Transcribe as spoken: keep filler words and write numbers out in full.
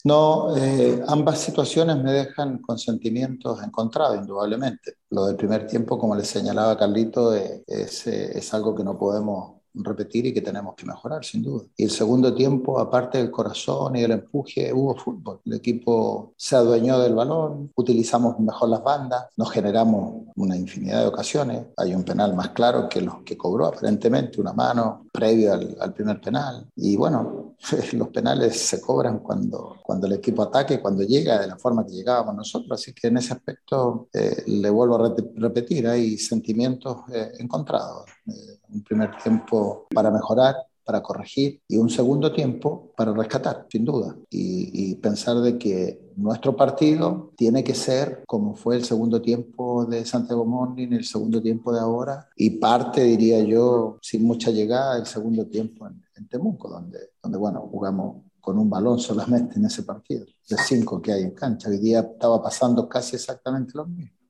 No, eh, ambas situaciones me dejan con sentimientos encontrados, indudablemente. Lo del primer tiempo, como le señalaba Carlito, eh, es, eh, es algo que no podemos repetir y que tenemos que mejorar, sin duda. Y el segundo tiempo, aparte del corazón y del empuje, hubo fútbol. El equipo se adueñó del balón, utilizamos mejor las bandas, nos generamos una infinidad de ocasiones. Hay un penal más claro que los que cobró aparentemente, una mano previo al, al primer penal. Y bueno, los penales se cobran cuando, cuando el equipo ataque, cuando llega de la forma que llegábamos nosotros. Así que en ese aspecto, eh, le vuelvo a re- repetir, hay sentimientos eh, encontrados. Eh, un primer tiempo para mejorar, para corregir y un segundo tiempo para rescatar, sin duda. Y, y pensar de que nuestro partido tiene que ser como fue el segundo tiempo de Santiago Morning, el segundo tiempo de ahora y parte, diría yo, sin mucha llegada, el segundo tiempo en, en Temuco, donde, donde, bueno, jugamos con un balón solamente en ese partido, de cinco que hay en cancha. Hoy día estaba pasando casi exactamente lo mismo.